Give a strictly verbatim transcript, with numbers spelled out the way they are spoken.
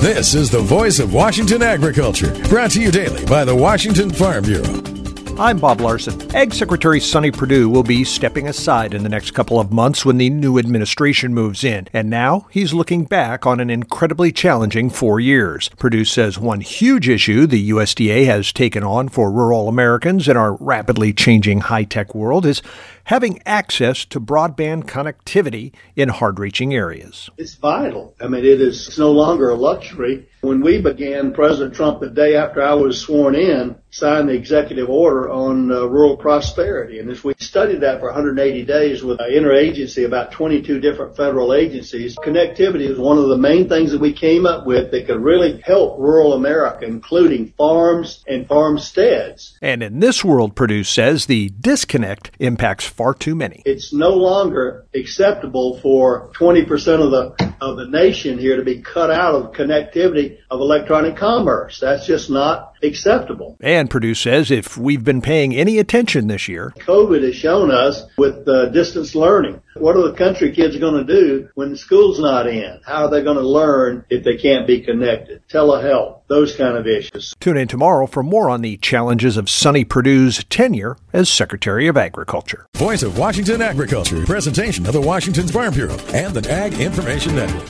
This is the voice of Washington agriculture, brought to you daily by the Washington Farm Bureau. I'm Bob Larson. Ag Secretary Sonny Perdue will be stepping aside in the next couple of months when the new administration moves in. And now he's looking back on an incredibly challenging four years. Perdue says one huge issue the U S D A has taken on for rural Americans in our rapidly changing high-tech world is having access to broadband connectivity in hard-reaching areas. It's vital. I mean, it is it's no longer a luxury. When we began, President Trump, the day after I was sworn in, signed the executive order on uh, rural prosperity. And as we studied that for one hundred eighty days with an interagency, about twenty-two different federal agencies, connectivity is one of the main things that we came up with that could really help rural America, including farms and farmsteads. And in this world, Perdue says, the disconnect impacts far too many. It's no longer acceptable for twenty percent of the of the nation here to be cut out of connectivity of electronic commerce. That's just not acceptable. And Perdue says if we've been paying any attention this year, COVID has shown us with uh, distance learning. What are the country kids going to do when the school's not in? How are they going to learn if they can't be connected? Telehealth, those kind of issues. Tune in tomorrow for more on the challenges of Sonny Perdue's tenure as Secretary of Agriculture. Voice of Washington Agriculture, presentation of the Washington Farm Bureau and the Ag Information Network.